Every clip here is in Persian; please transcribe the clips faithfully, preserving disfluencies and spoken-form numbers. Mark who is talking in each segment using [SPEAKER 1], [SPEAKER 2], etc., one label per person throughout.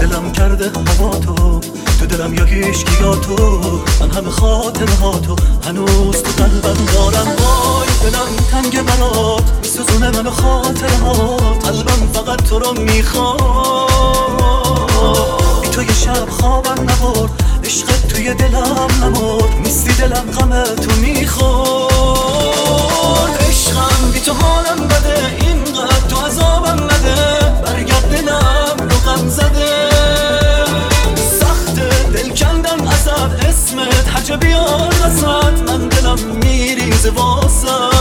[SPEAKER 1] دلم کرده هوا تو، تو دلم یا هیچکی یا تو، من همه خاطره ها تو هنوز تو قلبم دارم. وای دلم تنگ برات میسوزونه منو خاطره ها، قلبم فقط تو رو میخواد. بی تو یه شب خوابم نبرد، عشقت توی دلم نمرد، نیستی دلم غم تو میخورد. عشقم بی تو حالم بده، اینقدر تو عذابم نده، برگرد دلم رو غم زده. سخته دل کندم ازت، اسمت هرچه بیاد وسط، من دلم میریزه واسط.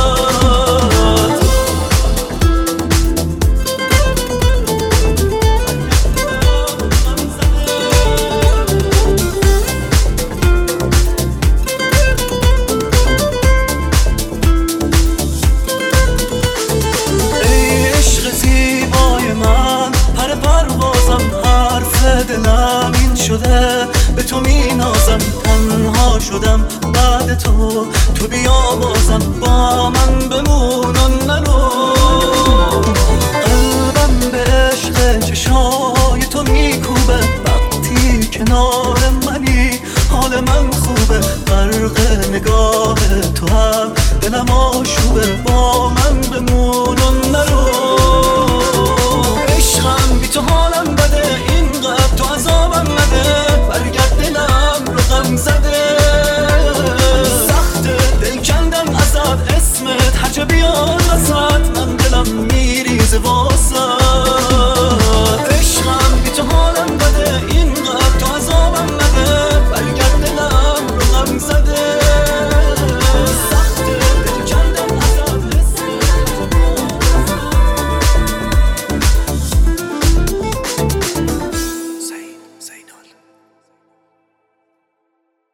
[SPEAKER 1] دلم این شده به تو می نازم، تنها شدم بعد تو، تو بیا بازم با من بمون و نرو. قلبم به عشق چشای تو میکوبه، وقتی کنار منی حال من خوبه. غرق نگاه تو هم دلم آشوبه، با من بمون و نرو. عشقم بی تو حالم بده، اینقدر تو عذابم نده، برگرد دلم رو غم زده. سخته دل کندم ازت، اسمت هرچه بیاد وسط، من دلم میریزه.